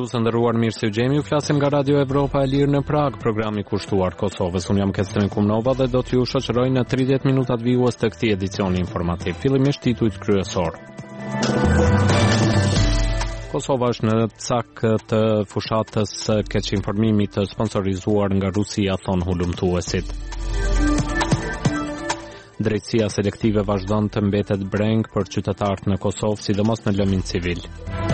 Dëgjues nderuar, mirë se u gjemi. Ju flasim nga Radio Evropa e Lirë në Prag, programi kushtuar Kosovës. Unë jam Kestrin Kumnova dhe do t'ju shoqëroj në 30 minutat vijues të këtij edicioni informativ. Fillimisht titujt kryesor. Kosova është në cak të fushatës keq informimit të sponsorizuar nga Rusia, thon hulumtuesit. Drejtësia selektive vazhdon të mbetet breng për qytetarët në Kosovë, sidomos në lëmin civil.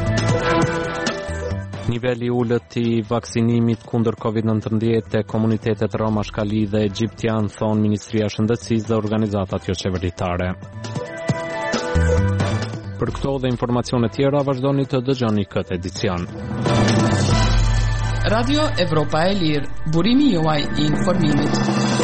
Niveli ullët i vaksinimit kundër COVID-19 te komunitetet Roma, Shkali dhe Egjiptian, thon Ministria e Shëndetësisë dhe organizatat jo qeveritare. Për këto dhe informacione tjera vazhdoni të dëgjoni këtë edicion. Radio Evropa e Lirë, burimi juaj i informimit.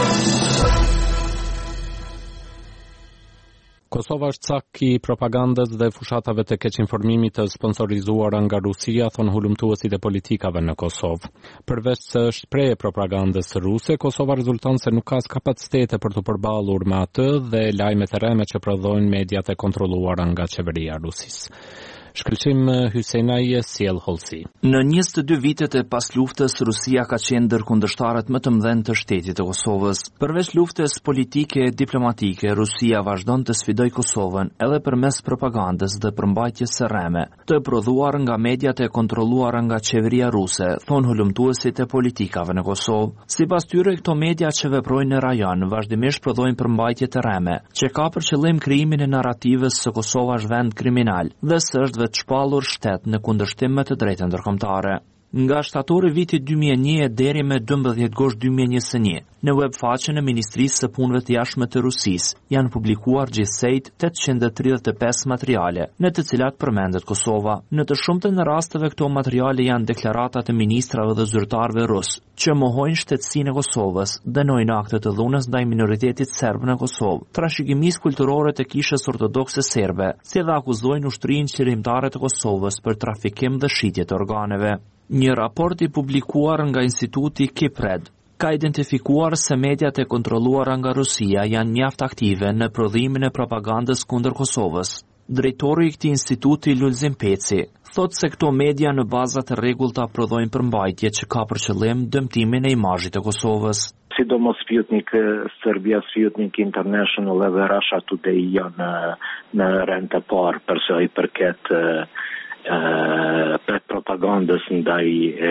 Kosova është cak i propagandës dhe fushatave të keq informimit të sponsorizuara nga Rusia, thon hulumtuesit e politikave në Kosovë. Përveç se është preje propagandës ruse, Kosova rezulton se nuk ka kapacitete për të përballur me atë dhe lajmet e rreme që prodhojnë mediat e kontrolluara nga qeveria e Rusisë. Shkëlqim Hysenaj, sjell Holsi. Në 22 vitet e pas luftës, Rusia ka qenë ndër kundërshtarët më të mëdhenj të shtetit të Kosovës. Përveç luftës politike e diplomatike, Rusia vazhdon të sfidojë Kosovën edhe përmes propagandës dhe përmbajtjes së rreme, të prodhuar nga mediat e kontrolluara nga qeveria ruse, thon hulumtuesit e politikave në Kosovë. Sipas tyre, këto media që veprojnë në rajon vazhdimisht prodhojnë përmbajtje të rreme, që ka për qëllim krijimin e narrativës se Kosova është vend kriminal dhe s'është të shpallur shtet në kundërshtim me të drejtën ndërkombëtare. Nga shtatori vitit 2001 deri me 12 gosht 2021, në webfaqen e Ministrisë së Punëve të Jashtme të Rusisë janë publikuar gjithsejt 835 materiale, në të cilat përmendet Kosova. Në të shumtën e rasteve këto materiale janë deklarata të ministrave dhe zyrtarëve rus, që mohojnë shtetësinë e Kosovës, dënojnë akte të dhunës ndaj minoritetit serb në Kosovë, trashëgimisë kulturore të kishës ortodokse serbe, si dhe akuzojnë ushtrinë qëllimtare të Kosovës për trafikim dhe shitje të organeve. Një raport i publikuar nga Instituti Kipred ka identifikuar se mediat e kontrolluara nga Rusia janë mjaft aktive në prodhimin e propagandës kundër Kosovës. Drejtori i këtij instituti, Lulzim Peci, thotë se këto media në baza të rregullta prodhojnë përmbajtje që ka për qëllim dëmtimin e imazhit të Kosovës. Sidomos Sputnik Serbia, Sputnik International edhe Russia Today janë në rend të parë për sa i përket për propagandës ndaj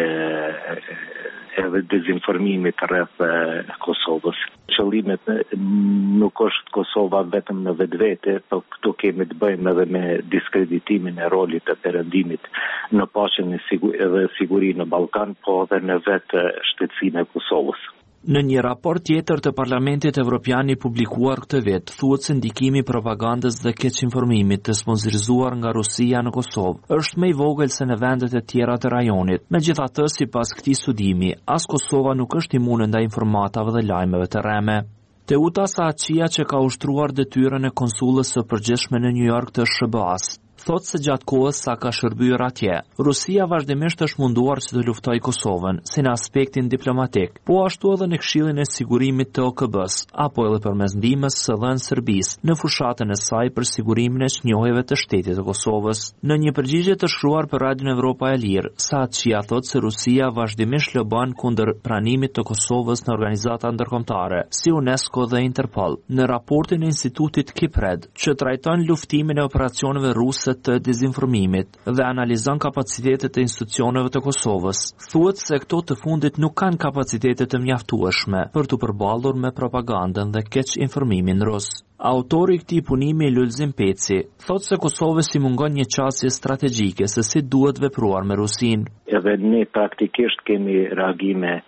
edhe dezinformimit rreth Kosovës. Qëllimet nuk është Kosova vetëm në vetvete, por këtu kemi të bëjmë edhe me diskreditimin e rolit të perëndimit në paqen dhe sigurinë në Ballkan, po edhe në vetë shtetësinë e Kosovës. Në një raport tjetër të Parlamentit Evropian i publikuar këtë vit, thuhet se ndikimi i propagandës dhe keq informimit të sponsorizuar nga Rusia në Kosovë është më i vogël se në vendet e tjera të rajonit. Megjithatë, sipas këtij studimi, as Kosova nuk është imune ndaj informatave dhe lajmeve të rreme. Teuta Saaqia, që ka ushtruar detyrën e konsullës së përgjithshme në New York të SBA-s, thotë se gjatë kohës sa ka shërbyer atje, Rusia vazhdimisht është munduar që të luftojë Kosovën, si në aspektin diplomatik, po ashtu edhe në Këshillin e Sigurimit të OKB-s, apo edhe përmes ndihmës së dhënë Serbisë në fushatën e saj për sigurimin e çnjohjeve të shtetit të Kosovës. Në një përgjigje të shkruar për Radion Evropa e Lirë, Saaqia thotë se Rusia vazhdimisht lobon kundër pranimit të Kosovës në organizata ndërkombëtare, si UNESCO dhe Interpol. Në raportin e Institutit Kipred, që trajton luftimin e operacioneve ruse të dezinformimit dhe analizon kapacitetet e institucioneve të Kosovës, thuhet se këto të fundit nuk kanë kapacitete të mjaftueshme për të përballur me propagandën dhe keq informimin rus. Autori i këtij punimi, Lulzim Peci, thotë se Kosovës i mungon një qasje strategjike se si duhet vepruar me Rusinë. Edhe ne praktikisht kemi reagime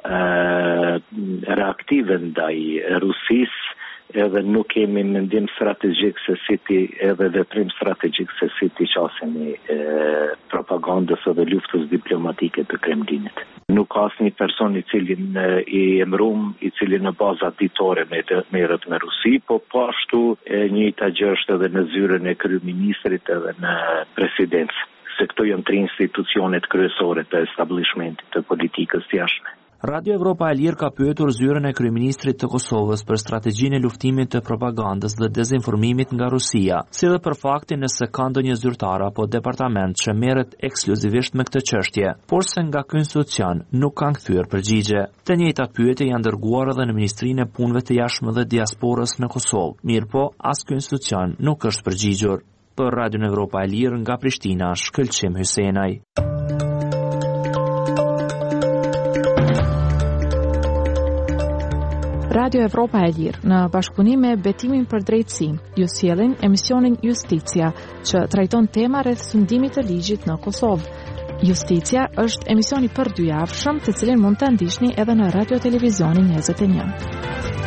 reaktive ndaj Rusisë, edhe nuk kemi mendim strategjik se si ti, edhe veprim strategjik se si ti qasemi propagandës edhe luftës diplomatike të Kremlinit. Nuk ka asnjë person i cili i emërum, i cili në baza ditore merret me Rusi, po ashtu njëjta gjë është edhe në zyrën e kryeministrit edhe në presidencë, se këto janë 3 institucionet kryesore të establishmentit të politikës jashtme. Radio Evropa e Lirë ka pyetur zyrën e kryeministrit të Kosovës për strategjinë e luftimit të propagandës dhe dezinformimit nga Rusia, si dhe për faktin nëse ka ndonjë zyrtar apo departament që merret ekskluzivisht me këtë çështje, por se nga ky institucion nuk kanë kthyer përgjigje. Të njëjtat pyetje janë dërguar edhe në Ministrinë e Punëve të Jashtme dhe Diasporës në Kosovë. Mirëpo, as ky institucion nuk është përgjigjur. Për Radio Evropa e Lirë nga Prishtina, Shkëlqim Hysenaj. Radio Evropa e Lirë, në bashkëpunim me Betimin për Drejtësinë, ju sjellin emisionin Justicia, që trajton tema rreth sundimit të ligjit në Kosovë. Justicia është emisioni për 2 javëshëm, të cilin mund të ndiqni edhe në Radio Televizionin 21.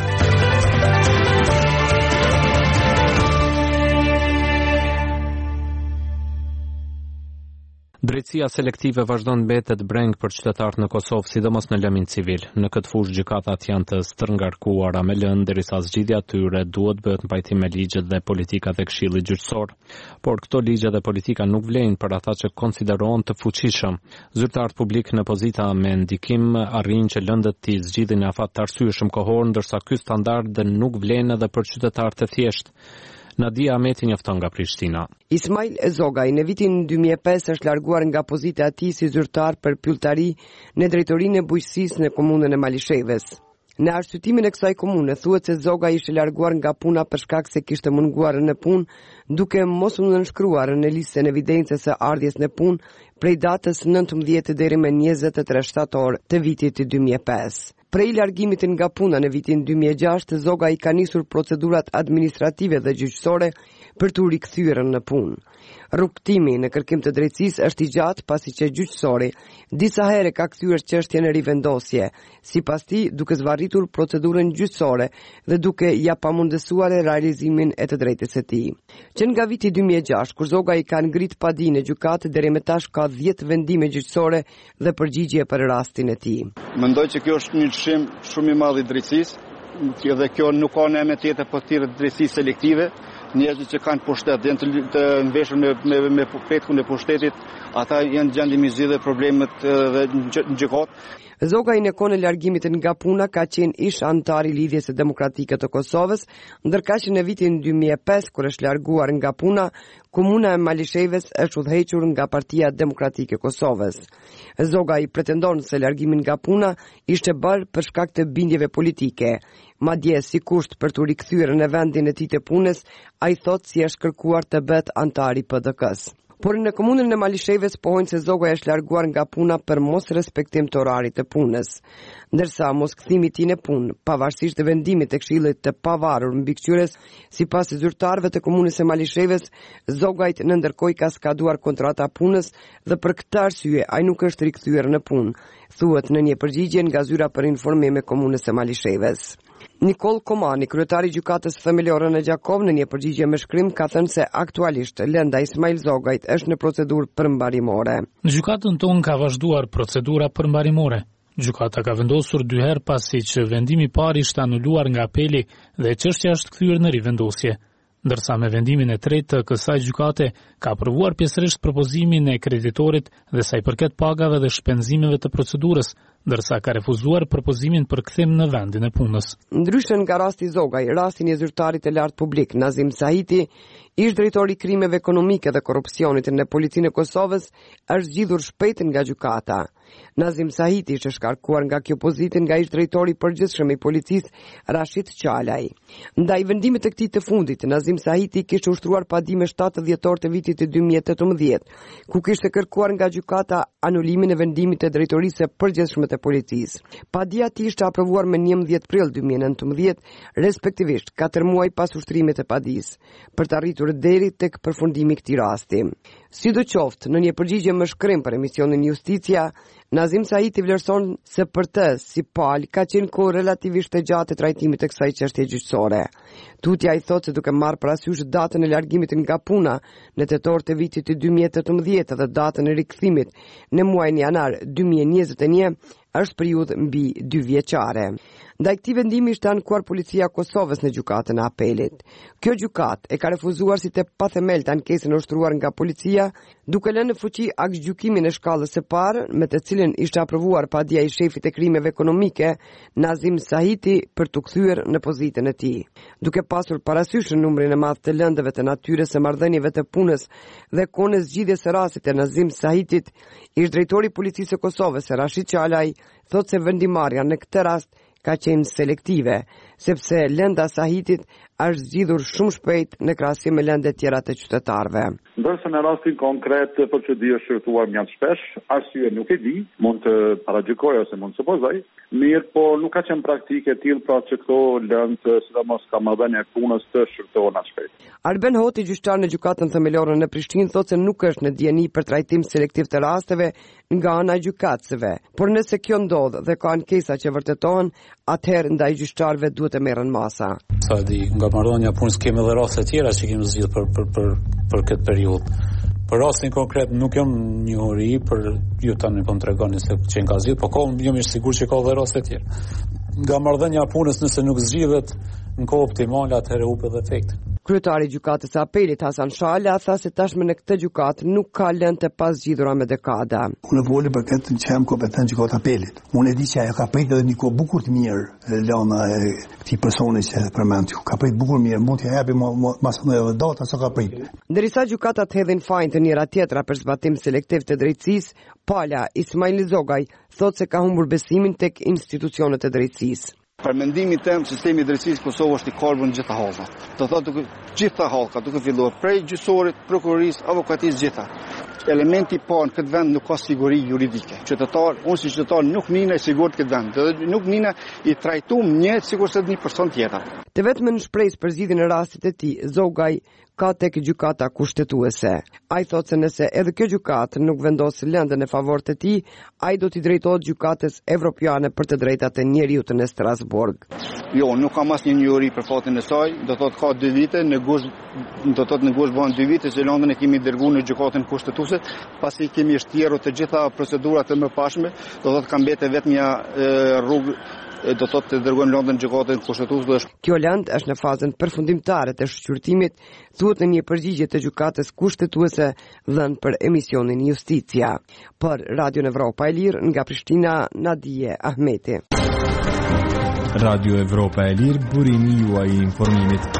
Drejtësia selektive vazhdon mbetet breng për qytetarët në Kosovë, sidomos në lëmin civil. Në këtë fushë gjykatat janë të stërngarkuara me lëndë, derisa zgjidhja e tyre duhet bëhet në pajtim me ligjet dhe politikat e Këshillit Gjyqësor. Por këto ligje dhe politika nuk vlejnë për ata që konsiderohen të fuqishëm. Zyrtarët publik në pozita me ndikim arrin që lëndët t'i zgjidhin afat të arsyeshëm kohor, ndërsa ky standard nuk vlen edhe për qytetarët e thjeshtë. Nadia Ahmeti njofton nga Prishtina. Ismail Zogaj në vitin 2005 është larguar nga pozita e tij si zyrtar për pylltari në drejtorinë e bujqësisë në komunën e Malishevës. Në arsyetimin e kësaj komune thuhet se Zogaj ishte larguar nga puna për shkak se kishte munguar në punë, duke mos u nënshkruar në listën e evidencës së ardhjes në punë prej datës 19 deri më 23 shtator të vitit 2005. Prej largimit nga puna në vitin 2006, Zogaj ka nisur procedurat administrative dhe gjyqësore për t'u rikthyer në punë. Rrugtimi në kërkim të drejtësisë është i gjatë, pasi që gjyqësori disa herë ka kthyer çështjen në rivendosje, sipas tij duke zvarritur procedurën gjyqësore dhe duke ja pamundësuar realizimin e të drejtës së tij. Që nga viti 2006, kur Zogaj ka ngrit padi në gjykatë, deri më tash ka 10 vendime gjyqësore dhe përgjigje për rastin e tij. Mendoj që kjo është një lëshim shumë i madh i drejtësisë, dhe kjo nuk ka në emë tjetër po tjetër drejtësisë selektive. Njerëzit që kanë pushtet, janë të nveshur me petkun e pushtetit, ata janë gjendje mi zgjidhje problemet dhe në gjykatë. Zogaj në kohën e largimit nga puna ka qenë ish antar i Lidhjes së Demokratike të Kosovës, ndërkaq në vitin 2005 kur është larguar nga puna, komuna e Malishevës është udhëhequr nga Partia Demokratike e Kosovës. Zogaj pretendon se largimi nga puna ishte bërë për shkak të bindjeve politike. Madje si kusht për t'u rikthyer në vendin e tij të punës, ai thotë si është kërkuar të bëhet antar i PDK-s. Por në komunën e Malishevës pohojnë se Zogaj është larguar nga puna për mos respektim të orarit të punës, ndërsa moskthimi i tij në punë, pavarësisht të vendimit të Këshillit të Pavarur mbikëqyrës, sipas zyrtarëve të komunës së Malishevës, Zogaj në ndërkohë ka skaduar kontrata punës dhe për këtë arsye ai nuk është rikthyer në punë, thuhet në një përgjigje nga zyra për informim e komunës së Malishevës. Nikol Komani, kryetari i gjykatës themelore në Gjakov, në një përgjigje me shkrim ka thënë se aktualisht lënda Ismail Zogajt është në procedurë përmbarimore. Në gjykatën tonë ka vazhduar procedura përmbarimore. Gjykata ka vendosur 2 herë pasi që vendimi i parë ishte anuluar nga apeli dhe çështja është kthyer në rivendosje. Ndërsa me vendimin e tretë të kësaj gjykate ka aprovuar pjesërisht propozimin e kreditorit dhe sa i përket pagave dhe shpenzimeve të procedurës, ndërsa ka refuzuar propozimin për kthim në vendin e punës. Ndryshe nga rasti Zogaj, rasti një zyrtarit të lartë publik, Nazim Sahiti, ish drejtori i krimeve ekonomike dhe korrupsionit në Policinë e Kosovës, është zgjidhur shpejt nga gjykata. Nazim Sahiti ishte shkarkuar nga kjo pozitë nga ish drejtori i përgjithshëm i policisë Rashid Qalaj. Ndaj vendimit të këtij të fundit, Nazim Sahiti kishte ushtruar padi me 7 dhjetor të vitit 2018, ku kishte kërkuar nga gjykata anulimin e vendimit të drejtorisë së përgjithshme të policisë. Padia e ishte aprovuar me 11 prill 2019, respektivisht 4 muaj pas ushtrimit të padisë, për të arritur deri tek përfundimi i këtij rasti. Sidoqoftë, në një përgjigje me shkrim për emisionin Justicia, Nazim Sahiti vlerëson se për të, si palë, ka qenë kohë relativisht e gjatë e trajtimit të kësaj çështje gjyqësore. Tutja i thotë se duke marrë parasysh datën e largimit nga puna në tetor të vitit 2018 dhe datën e rikthimit në muajin janar 2021, është periudhë mbi 2 vjeçare. Ndaj këtij vendimi ishte ankuar policia e Kosovës në gjykatën e apelit. Kjo gjykatë e ka refuzuar si të pathemeltë ankesën e ushtruar nga policia, duke lënë në fuqi aktgjykimin e shkallës së parë, me të cilën ishte aprovuar padia i shefit e krimeve ekonomike, Nazim Sahiti, për t'u kthyer në pozitën e tij. Duke pasur parasysh numrin e madh të lëndëve të natyrës së marrëdhënieve të punës dhe kohën e zgjidhjes së rastit të Nazim Sahitit, ish drejtori i policisë së Kosovës, Rashid Çalaj, thotë se vendimarrja në këtë rast ka qenë selektive, sepse lënda Sahitit është zgjidhur shumë shpejt në krahasim me lëndet tjera të qytetarëve. Ndërsa në rastin konkret procedura është shërtuar mjaft shpesh, arsye nuk e di, mund të paragjykoj ose mund të supozoj, mirë po nuk ka qenë praktike e tillë pra që këto lëndë, sidomos ka marrëdhënie e punës, të shërtohen as shpejt. Arben Hoti, gjyqtar në gjykatën themelore në Prishtinë, thotë se nuk është në dieni për trajtim selektiv të rasteve nga ana e gjykatësve, por nëse kjo ndodh dhe ka ankesa që vërtetohen, atëherë ndaj gjyqtarëve duhet të merren masa. Sa di, nga marrëdhënia punës kemi edhe raste tjera që kemi zgjidhur për këtë periudhë. Për rastin konkret nuk jam njohuri për ju tani po tregoni se çën ka zgjidhur, por jam i sigurt që ka edhe raste tjera. Nga marrëdhënia punës nëse nuk zgjidhet në kohë optimale, atëherë humbet edhe efekti. Kryetari i gjykatës së apelit Hasan Shala tha se tashmë në këtë gjykatë nuk ka lëndë të pazgjidhura me dekada. Unë voli për këtë që jam kompetent gjykatë apelit. Unë e di që ajo ka pritë edhe një kohë bukur të mirë lëna e këtij personi që përmend. Ka pritë bukur mirë, mund t'ja japi masë edhe data sa ka pritë. Ndërsa gjykatat hedhin fajin të njëra tjetra për zbatim selektiv të drejtësisë, Pala Ismail Zogaj thotë se ka humbur besimin tek institucionet e drejtësisë. Për mendimin tim, sistemi i drejtësisë Kosovës është i kalbur në gjitha hallkat. Do thotë gjitha hallkat, duke filluar prej gjyqësorit, prokurorisë, avokatisë gjitha. Elementi i parë në këtë vend nuk ka siguri juridike. Unë si qytetar nuk nina i sigurt këtë vend, dhe nuk nina i trajtuar një sikur se një person tjetër. Të vetëm në shpresë për zgjidhjen e rastit të tij, Zogaj ka tek gjykata kushtetuese. Ai thotë se nëse edhe kjo gjykatë nuk vendos lëndën në favor të tij, ai do t'i drejtohet gjykatës evropiane për të drejtat e njerëzit në Strasburg. Jo, nuk kam asnjë njohuri për fatin e saj, do thotë ka 2 vite, në gusht bën 2 vite që lëndën e kemi dërguar në gjykatën kushtetuese, pasi kemi shtjerru të gjitha procedurat e mëparshme, do thotë ka mbetë vetëm një rrugë do të dërgojmë lëndën në gjykatën kushtetuese. Kjo lëndë është në fazën përfundimtare të shqyrtimit, thuhet në një përgjigje të gjykatës kushtetuese dhënë për emisionin Justicia. Për Radio Evropa e Lirë nga Prishtina, Nadije Ahmeti. Radio Evropa e Lirë, burimi juaj i informimit.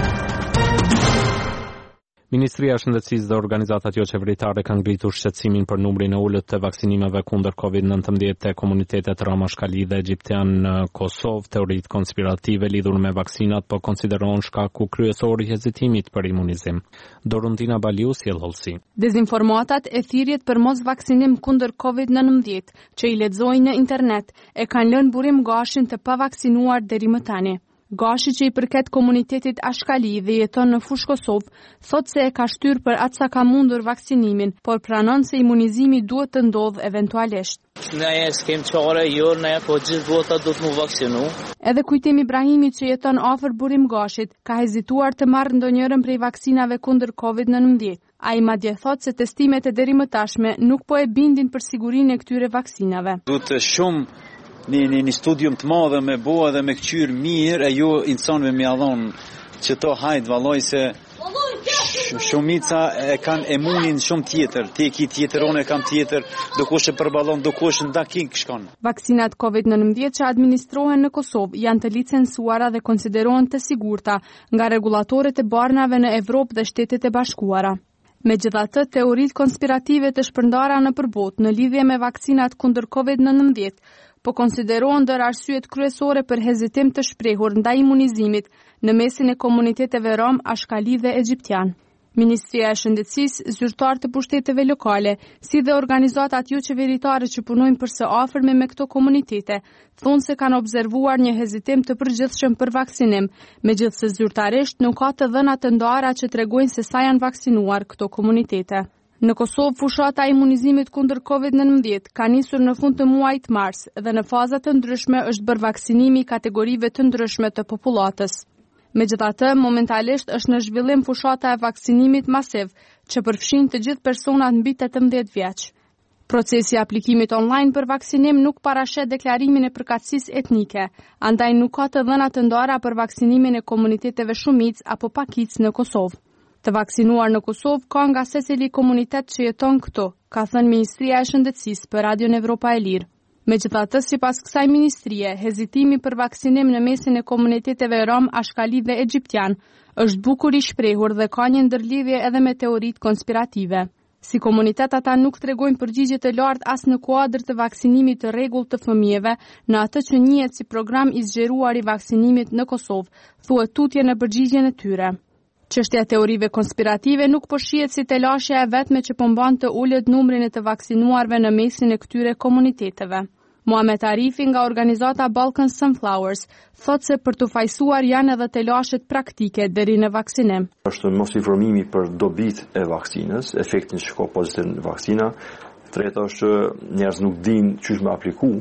Ministria e Shëndetësisë dhe organizatat jo qeveritare kanë ngritur shqetësimin për numrin e ulët të vaksinimeve kundër COVID-19 te komunitetet Ramashkali dhe Egjiptian në Kosovë. Teoritë konspirative lidhur me vaksinat po konsiderohen shkaku kryesor i hezitimit për imunizim. Doruntina Baliu sjell hollësi. Dezinformatat e thirrjet për mos vaksinim kundër COVID-19 që i lexojnë në internet e kanë lënë burim gashin të pavaksinuar deri më tani. Gashi që i përket komunitetit Ashkali dhe jeton në fushë Kosovë, thot se e ka shtyr për atë sa ka mundur vaksinimin, por pranon se imunizimi duhet të ndodhë eventualisht. Ne s'kem çare, jo, ne po gjithë vota do të mu vaksinu. Edhe Kujtim Ibrahimi që jeton afër Burim Gashit, ka hezituar të marrë ndonjërin prej vaksinave kundër COVID-19. Ai madje thot se testimet e deri më tashme nuk po e bindin për sigurinë e këtyre vaksinave. Duhet shumë një studium të madhe me boa dhe me këqyr mirë e ju insanëve me adhon që to hajt valloj se shumica e kanë imunin shumë tjetër, ti ki tjetër, unë e kam tjetër, do kush e përballon, do kush ndaking shkon. Vaksinat COVID-19 që administrohen në Kosovë janë të licencuara dhe konsiderohen të sigurta nga regulatorët e barnave në Evropë dhe Shtetet e Bashkuara. Megjithatë, teoritë konspirative të shpërndara në përbot në lidhje me vaksinat kundër COVID-19 po konsiderohen ndër arsyet kryesore për hezitim të shprehur ndaj imunizimit në mesin e komuniteteve rom, ashkali dhe egjiptian. Ministria e Shëndetësisë, zyrtar të pushteteve lokale, si dhe organizatat jo qeveritare që punojnë përse afërme me këto komunitete, thonë se kanë observuar një hezitim të përgjithshëm për vaksinim, megjithse zyrtarisht nuk ka të dhëna të ndara që tregojnë se sa janë vaksinuar këto komunitete. Në Kosovë, fushata e imunizimit kundër COVID-19 ka nisur në fund të muajit mars dhe në faza të ndryshme është bërë vaksinimi i kategorive të ndryshme të popullatës. Megjithatë, momentalisht është në zhvillim fushata e vaksinimit masiv, që përfshin të gjithë personat mbi 18 vjeç. Procesi i aplikimit online për vaksinim nuk parashet deklarimin e përkatësisë etnike, andaj nuk ka të dhëna të ndara për vaksinimin e komuniteteve shumicë apo pakicë në Kosovë. Të vaksinuar në Kosovë ka nga secili komunitet që jeton këtu, ka thënë Ministria e Shëndetësisë për Radion Evropa e Lirë. Megjithatë, sipas kësaj ministrie, hezitimi për vaksinim në mesin e komuniteteve rom, ashkali dhe egjiptian është bukur i shprehur dhe ka një ndërlidhje edhe me teoritë konspirative. Si komunitet ata nuk tregojnë përgjigje të lartë as në kuadër të vaksinimit të rregullt të fëmijëve në atë që njihet si program i zgjeruar i vaksinimit në Kosovë, thuhet tutje në përgjigjen e tyre. Çështja e teorive konspirative nuk po shihet si telashja e vetme që po mban të ulët numrin e të vaksinuarve në mesin e këtyre komuniteteve. Muhamet Arifi nga organizata Balkan Sunflowers thotë se për të fajsuar janë edhe telashet praktike deri në vaksinim. Është mos informimi për dobit e vaksinës, efektin që ka pozitiv në vaksina. Treta është njerëz nuk dinë çish me apliku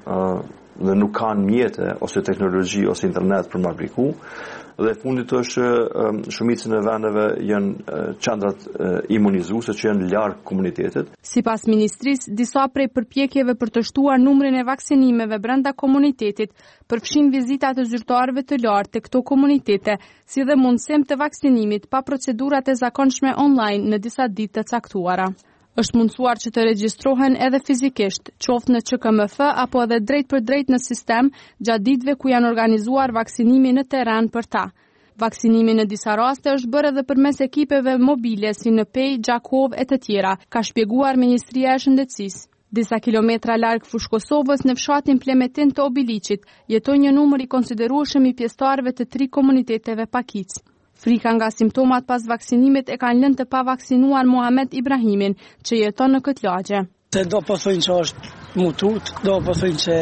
dhe nuk kanë mjete ose teknologji ose internet për me apliku. Dhe fundit është shumicën e vendeve janë qendrat imunizuese që janë larg komunitetit. Sipas ministrisë, disa prej përpjekjeve për të shtuar numrin e vaksinimeve brenda komunitetit përfshin vizita të zyrtarëve të lartë të këto komunitete, si dhe mundësim të vaksinimit pa procedurat e zakonshme online në disa ditë të caktuara. Është mundësuar që të regjistrohen edhe fizikisht, qoftë në QKMF apo edhe drejt për drejt në sistem gjatë ditëve ku janë organizuar vaksinimi në terren për ta. Vaksinimi në disa raste është bërë edhe përmes ekipeve mobile si në Pej, Gjakov e të tjera, ka shpjeguar Ministria e Shëndetësisë. Disa kilometra larg fushë Kosovës në fshatin Plemetin të Obiliqit jeton një numër i konsiderueshëm i pjesëtarëve të 3 komuniteteve pakicë. Frika nga simptomat pas vaksinimit e kanë lënë të pavaksinuar Muhamet Ibrahimin, që jeton në këtë lagje. Se do po thojnë që është mutut, do po thojnë që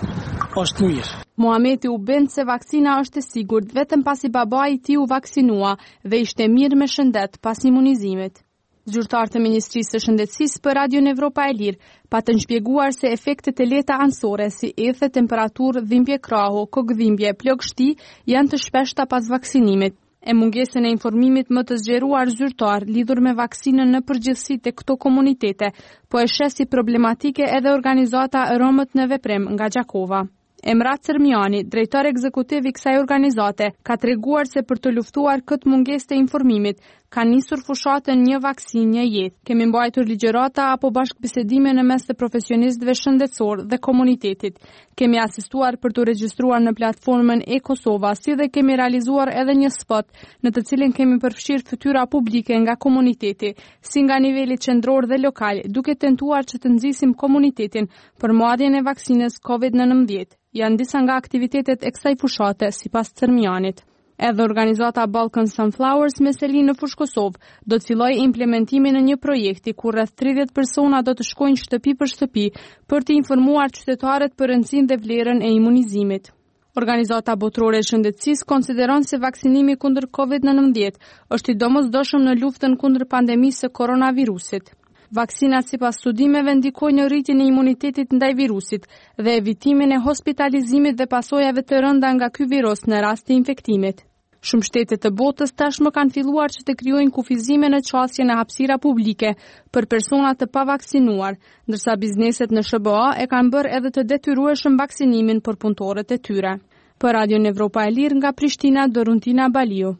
është mirë. Muhameti u bend se vaksina është e sigurt vetëm pasi babai i tij u vaksinua dhe ishte mirë me shëndet pas imunizimit. Zyrtar të Ministrisë së Shëndetësisë për Radion Evropa e Lirë patën shpjeguar se efektet e lehta anësore si ethe, temperaturë, dhimbje krahu, kokëdhimbje, plagështi janë të shpeshta pas vaksinimit. E mungesën e informimit më të zgjeruar zyrtar lidhur me vaksinën në përgjithësi te këto komunitete, po e sheh si problematike edhe organizata Romët në Veprim nga Gjakova. Emrat Sërmiani, drejtor ekzekutiv i kësaj organizate, ka treguar se për të luftuar këtë mungesë të informimit, ka nisur fushatën Një Vaksinë Një Jetë. Kemi mbajtur ligjërata apo bashkëbisedime në mes të profesionistëve shëndetësor dhe komunitetit. Kemi asistuar për të regjistruar në platformën e-Kosova, si dhe kemi realizuar edhe një spot në të cilin kemi përfshirë fytyra publike nga komuniteti, si nga niveli qendror dhe lokal, duke tentuar që të nxisim komunitetin për marrjen e vaksinës COVID-19. Janë disa nga aktivitetet e kësaj fushate, sipas Sërmianit. Edhe organizata Balkan Sunflowers me seli në fushë Kosovë do të fillojë implementimin e një projekti ku rreth 30 persona do të shkojnë shtëpi për shtëpi për të informuar qytetarët për rëndësinë dhe vlerën e imunizimit. Organizata Botërore e Shëndetësisë konsideron se vaksinimi kundër COVID-19 është i domosdoshëm në luftën kundër pandemisë së koronavirusit. Vaksinat sipas studimeve ndikojnë në rritjen e imunitetit ndaj virusit dhe evitimin e hospitalizimit dhe pasojave të rënda nga ky virus në rast të infektimit. Shumë shtete të botës tashmë kanë filluar që të krijojnë kufizime në qasje në hapësira publike për persona të pavaksinuar, ndërsa bizneset në SBA e kanë bërë edhe të detyrueshëm vaksinimin për punëtorët e tyre. Për Radion Evropa e Lirë nga Prishtina, Doruntina Baliu.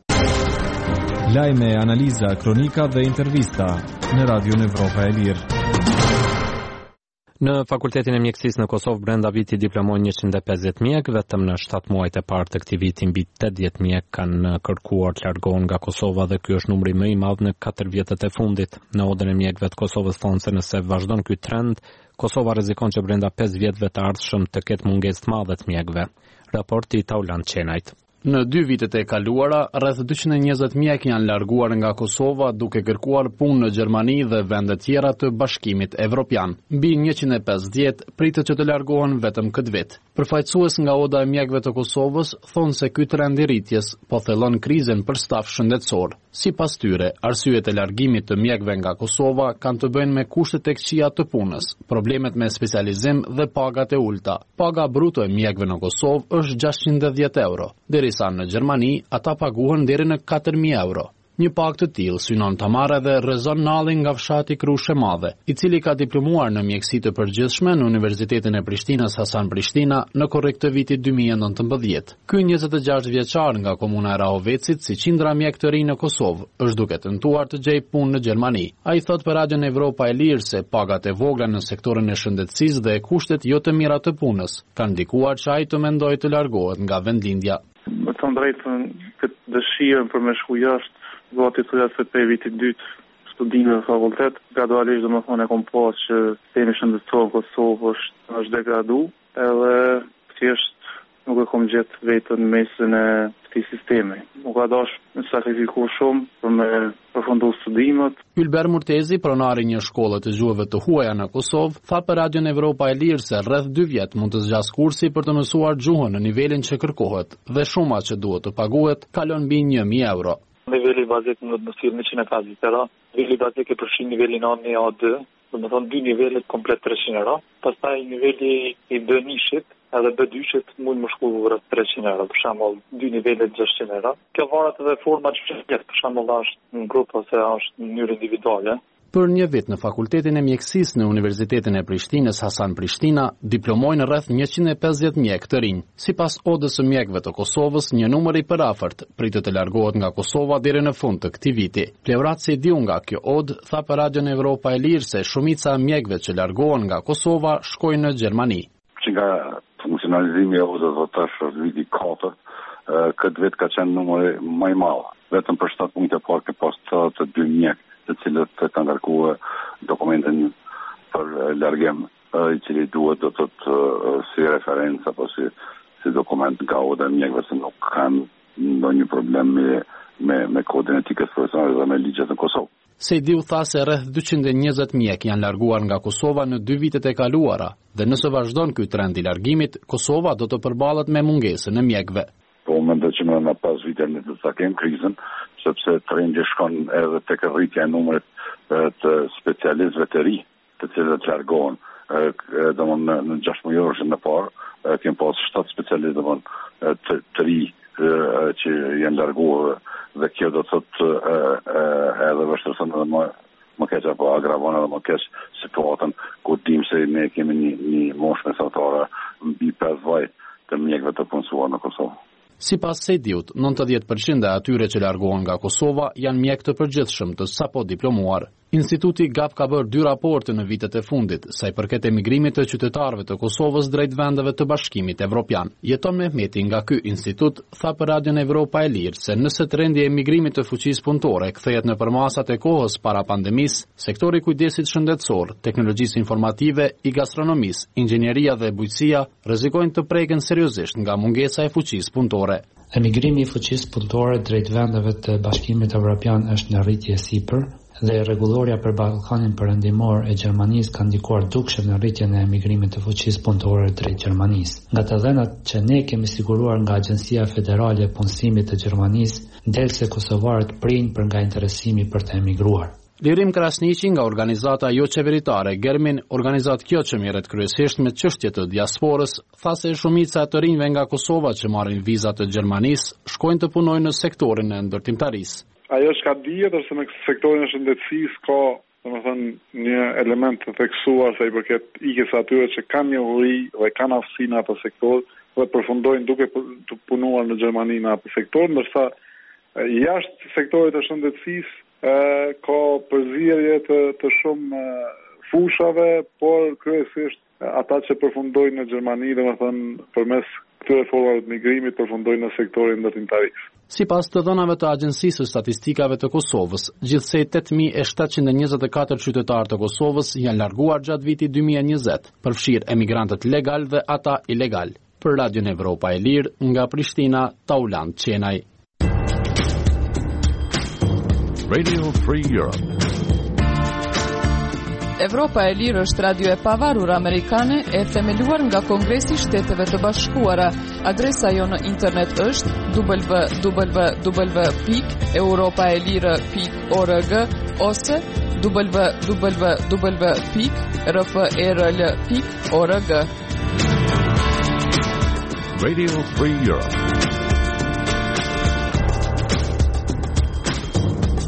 Lajme, analiza, kronika dhe intervista në Radion Evropa e Lirë. Në Fakultetin e Mjekësisë në Kosovë brenda vitit diplomojnë 150 mjek, vetëm në 7 muajt e parë të këtij viti mbi 80 mjek kanë kërkuar të largohen nga Kosova dhe ky është numri më i madh në 4 vjetët e fundit. Në Odën e Mjekëve të Kosovës thonë se nëse vazhdon ky trend, Kosova rrezikon që brenda 5 vjetëve të ardhshëm të ketë mungesë të madhe të mjekëve. Raporti Taulant Qenajt. Në 2 vitet e kaluara, rreth 220 mjek janë larguar nga Kosova duke kërkuar punë në Gjermani dhe vende tjera të Bashkimit Evropian. Mbi 150 pritet që të largohen vetëm këtë vit. Përfaqësues nga Oda e Mjekëve të Kosovës thonë se ky trend i rritjes po thellon krizën për staf shëndetësor. Sipas tyre, arsyet e largimit të mjekëve nga Kosova kanë të bëjnë me kushtet e këqija të punës, problemet me specializim dhe pagat e ulta. Paga bruto e mjekëve në Kosovë është 610 euro. Derisa në Gjermani ata paguhen deri në 4000 euro. Një pakt të tillë synon ta marrë edhe Rezon Nalli nga fshati Krushe Madhe, i cili ka diplomuar në mjeksi të përgjithshme në Universitetin e Prishtinës Hasan Prishtina në korrik të vitit 2019. Ky 26 vjeçar nga komuna e Rahovecit, si qindra mjek të rinj në Kosovë, është duke tentuar të gjejë punë në Gjermani. Ai thot për Radion Evropa e Lirë se pagat e vogla në sektorin e shëndetësisë dhe kushtet jo të mira të punës kanë ndikuar që ai të mendojë të largohet nga vendlindja. Me të drejtën, këtë dëshirën për me shku jashtë, gati të jasë për vitit dytë studime në fakultet, gradualisht dhe më thonë e kom pas që sistemi shëndetësor në Kosovë është degradu, edhe thjesht nuk e kom gjetë vetën në mesin e këtij sistemi. Nuk ka dash me sakrifiku shumë për me përfundu studimet. Ylber Murtezi, pronari një shkolle të gjuhëve të huaja në Kosovë, tha për Radion Evropa e Lirë se rreth 2 vjet mund të zgjas kursi për të mësuar gjuhën në nivelin që kërkohet dhe shuma që duhet të paguhet kalon mbi 1.000 euro. Niveli bazik në mësirë 150 euro, niveli bazik e përfshin nivelin A1 e A2, dhe më thonë 2 nivelet komplet 300 euro, pastaj niveli i B nishit edhe B2-shit mund më shku rreth 300 euro, për shembull 2 nivelet 600 euro. Kjo varet edhe forma që jetë, për shembull është në grup ose është në mënyrë individuale. Për një vit në Fakultetin e Mjekësisë në Universitetin e Prishtinës Hasan Prishtina, diplomojnë rreth 150 mjek të rinj. Sipas Odës së Mjekëve të Kosovës, një numër i përafërt pritet të largohet nga Kosova deri në fund të këtij viti. Plevratsi diu nga kjo Odë tha për Radion Evropa e Lirë se shumica e mjekëve që largohen nga Kosova shkojnë në Gjermani. Që nga funksionalizimi e Odës do tash viti 4, këtë vit ka qenë numri më i madh. Vetëm për 7 muaj parë ka pas të 2 mjek të cilët kanë ngarkuar dokumentin për largim, i cili duhet do të si referencë apo si dokument nga Oda e mjekëve se nuk kanë ndonjë problem me kodin etikës profesionale dhe me ligjet në Kosovë. Sejdiu tha se rreth 220 mjek janë larguar nga Kosova në 2 vitet e kaluara dhe nëse vazhdon ky trend i largimit, Kosova do të përballet me mungesën e mjekëve. Po mendoj që më pas vitin do të kemë krizën, sepse trendi shkon edhe tek rritja e numrit të specialistëve të ri, të cilët largohen. Domthonë në 6 muaj në parë kemi pas 7 specialistë të ri që janë larguar dhe kjo do të thotë edhe vështirëson edhe më keq apo agravon edhe më keq situatën ku dim se ne kemi një moshë mesatare mbi 5 vaj të mjekëve të punësuar në Kosovë. Sipas Sejdiut, 90% e atyre që largohen nga Kosova janë mjek të përgjithshëm të sapo diplomuar. Instituti GAP ka bërë 2 raporte në vitet e fundit, sa i përket emigrimit të qytetarëve të Kosovës drejt vendeve të Bashkimit Evropian. Jeton Mehmeti nga ky institut tha për Radion Evropa e Lirë se nëse trendi i emigrimit të fuqisë punëtore kthehet në përmasat e kohës para pandemisë, sektori kujdesit shëndetësor, teknologjisë informative, i gastronomisë, inxhinieria dhe bujqësia rrezikojnë të preken seriozisht nga mungesa e fuqisë punëtore. Emigrimi i fuqisë punëtore drejt vendeve të Bashkimit Evropian është në rritje sipër dhe rregulloria për Ballkanin Perëndimor e Gjermanisë ka ndikuar dukshëm në rritjen e emigrimit të fuqisë punëtore drejt Gjermanisë. Nga të dhënat që ne kemi siguruar nga Agjencia Federale e Punësimit të Gjermanisë, del se kosovarët prinë për nga interesimi për të emigruar. Lirim Krasniqi nga organizata jo qeveritare Germin, organizat kjo që merret kryesisht me çështje të diasporës, tha se shumica e të rinjve nga Kosova që marrin viza të Gjermanisë shkojnë të punojnë në sektorin e ndërtimtarisë. Ajo që ka dihet është se në sektorin e shëndetësisë ka, domethënë, një element të theksuar sa i përket ikjes atyre që kanë njohuri dhe kanë aftësi në atë sektor dhe përfundojnë duke të punuar në Gjermani në atë sektor, ndërsa jashtë sektorit të shëndetësisë ka përzierje të shumë fushave, por kryesisht ata që përfundojnë në Gjermani, domethënë përmes këtyre formave të migrimit përfundojnë në sektorin ndërtimtarisë. Sipas të dhënave të Agjencisë së Statistikave të Kosovës, gjithsej 8724 qytetarë të Kosovës janë larguar gjatë vitit 2020, përfshirë emigrantët legal dhe ata ilegal. Për Radion Evropa e Lirë, nga Prishtina, Taulant Qenaj. Radio Free Europe. Evropa e Lirë është radio e pavarur amerikane e themeluar nga Kongresi i Shteteve të Bashkuara. Adresa jo në internet është www.europaelire.org ose www.rfrl.org. Radio Free Europe.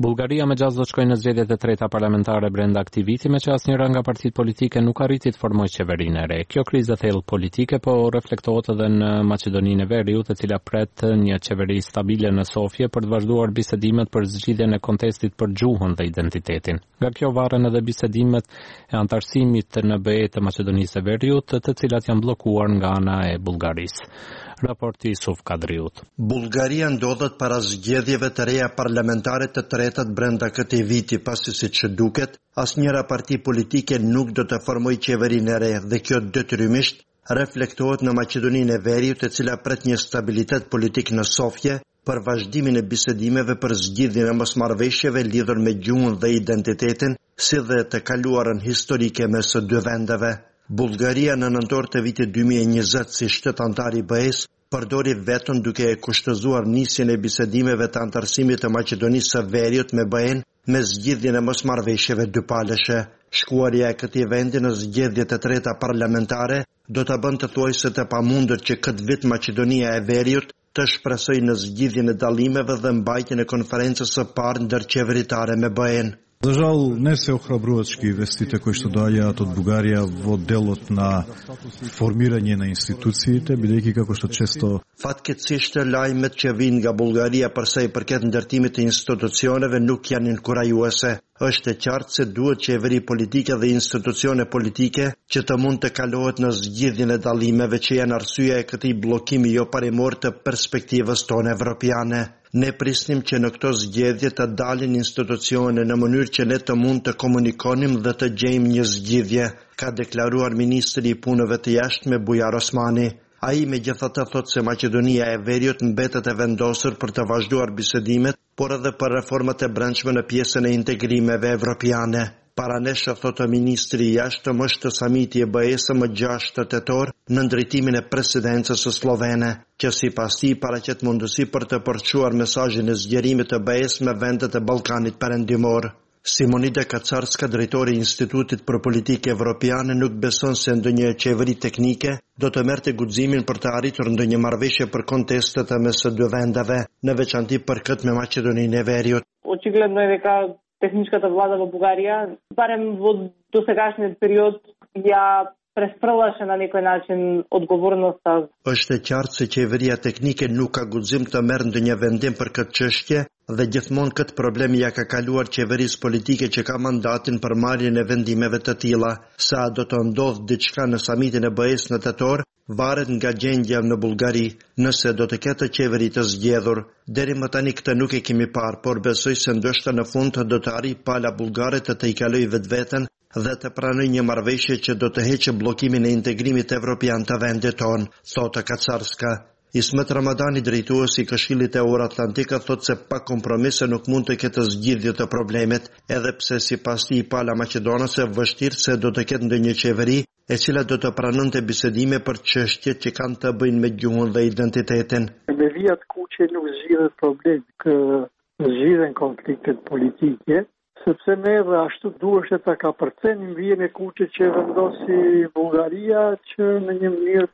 Bullgaria me 6 do të shkojë në zgjedhjet e treta parlamentare brenda këtij viti, me që asnjëra nga partitë politike nuk arriti të formojë qeverinë e re. Kjo krizë thellë politike po reflektohet edhe në Maqedoninë e Veriut, e cila pret një qeveri stabile në Sofje për të vazhduar bisedimet për zgjidhjen e kontestit për gjuhën dhe identitetin. Nga kjo varen edhe bisedimet e antarësimit në BE të Maqedonisë e Veriut, të cilat janë bllokuar nga ana e Bullgarisë. Raporti Yusuf Kadriut. Bullgaria ndodhet para zgjedhjeve të reja parlamentare të tretat brenda këtij viti, pasi siç duket, asnjëra parti politike nuk do të formojë qeverinë e re dhe kjo detyrimisht reflektohet në Maqedoninë e Veriut, e cila pret një stabilitet politik në Sofje për vazhdimin e bisedimeve për zgjidhjen e mosmarrëveshjeve lidhur me gjuhën dhe identitetin, si dhe të kaluarën historike mes së dy vendeve. Bullgaria në nëntor të vitit 2020 si shtet antar i BE-s përdori vetën duke e kushtëzuar nisjen e bisedimeve të antarësimit të Maqedonisë së Veriut me BE-n me zgjidhjen e mosmarrëveshjeve dypalëshe. Shkuarja e këtij vendi në zgjedhjet e treta parlamentare do ta bënte thuajse të pamundur që këtë vit Maqedonia e Veriut të shpresojë në zgjidhjen e dallimeve dhe mbajtjen e konferencës së parë ndërqeveritare me BE-n. За жал, не се охрабрувачки вестите кои што доаѓаат од Бугарија во делот на формирање на институциите, бидејќи како што често Fatkeqësisht lajmet që vijnë nga Bullgaria për sa i përket ndërtimit të institucioneve nuk janë inkurajuese. Është e qartë se duhet qeveri politike dhe institucione politike që të mund të kalohet në zgjidhjen e dallimeve që janë arsyeja e këtij bllokimi jo parimor të perspektivës tonë evropiane. Ne prisnim që në këto zgjedhje të dalin institucione në mënyrë që ne të mund të komunikonim dhe të gjejmë një zgjidhje, ka deklaruar ministri i punëve të jashtme Bujar Osmani. Ai megjithatë thotë se Maqedonia e Veriut mbetet e vendosur për të vazhduar bisedimet, por edhe për reformat e brendshme në pjesën e integrimeve evropiane. Paranesh, thotë ministri i jashtëm, është samiti e BE-s më 6 tetor në ndërtimin e presidencës slovene, që sipas tij paraqet mundësi për të përçuar mesazhin e zgjerimit të BE-s me vendet e Ballkanit Perëndimor. Simonida Kacarska, drejtori i Institutit për Politikë Evropiane, nuk beson se ndonjë qeveri teknike do të merrte guximin për të arritur ndonjë marrëveshje për kontestet e mes së dy vendeve, në veçanti për këtë me Maqedoninë e Veriut. Очигледно е дека техничката влада во Бугарија, барем во досегашниот период, ја пресфрлаше на некој начин одговорноста. Është e qartë se qeveria teknike nuk ka guxim të merrë ndonjë vendim për këtë çështje dhe gjithmonë këtë problem ja ka kaluar qeverisë politike që ka mandatin për marrjen e vendimeve të tilla. Sa do të ndodh diçka në samitin e BE-s në tetor, varet nga gjendja në Bullgari, nëse do të ketë qeveri të zgjedhur. Deri më tani këtë nuk e kemi parë, por besoj se ndoshta në fund do të arrijë pala bullgare të i kalojë vetveten dhe të pranoj një marrëveshje që do të heqë bllokimin e integrimit evropian të vendit tonë, thotë Kacarska. Ismet Ramadani, drejtuesi i Këshillit Euroatlantik, thotë se pa kompromise nuk mund të ketë zgjidhje të problemit, edhe pse sipas tij pala maqedonase vështirë se do të ketë ndonjë qeveri e cila do të pranonte bisedime për çështjet që kanë të bëjnë me gjuhën dhe identitetin. Me vijat kuqe nuk zgjidhet problem, kë zgjidhen konfliktet politike, sepse ne dhe ashtu duhet të ka përcenim vijën e kuqe që vendosi Bullgaria që në një mënyrë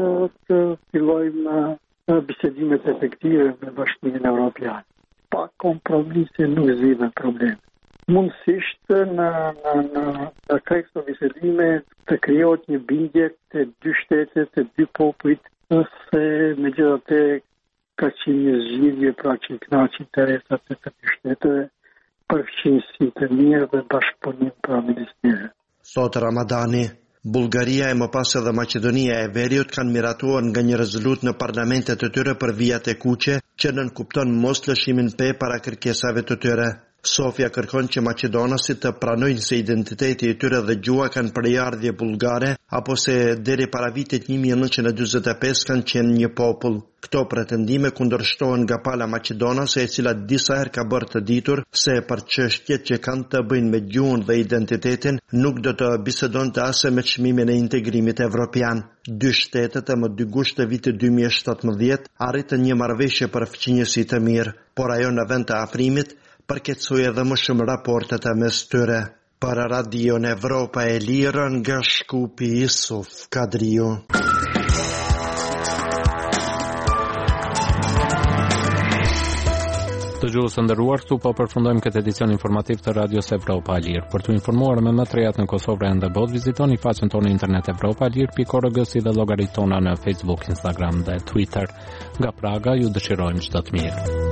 të fillojmë bisedimet efektive me Bashkimin Evropian. Pa kompromise nuk zgjidhen problem. Mundësisht në krejt të bisedime të krijohet një bindje të dy shtetet, të dy popujt, se megjithatë ka qenë një zgjidhje pra që kënaqë interesat e të dy shteteve, përfshirësi të mirë dhe bashkëpunim praministere. Thotë Ramadani. Bullgaria e më pas edhe Maqedonia e Veriut kanë miratuar nga një rezolutë në parlamentet të tyre për vijat e kuqe që nënkupton mos lëshimin para kërkesave të tyre. Sofia kërkon që maqedonasit të pranojnë se identiteti i tyre dhe gjuha kanë përjardhje bullgare, apo se deri para vitit 1945 kanë qenë një popull. Këto pretendime kundërshtohen nga pala maqedonase, e cila disa herë ka bërë të ditur se për çështjet që kanë të bëjnë me gjuhën dhe identitetin nuk do të bisedonte as me çmimin e integrimit evropian. Dy shtetet e më 2 gusht të vitit 2017 arritën një marrëveshje për fqinjësi të mirë, por ajo në vend të afrimit përkeçoi edhe më shumë raportet e mes tyre. Për Radion Evropa e Lirë nga Shkupi, Yusuf Kadriu. Dëgjues të nderuar, këtu po përfundojmë këtë edicion informativ të Radios Evropa e Lirë. Për të informuar me më të rejat në Kosovë dhe botë, vizitoni faqen tonë internet evropalir.org si dhe llogaritë tona në Facebook, Instagram dhe Twitter. Nga Praga ju dëshirojmë çdo të mirë.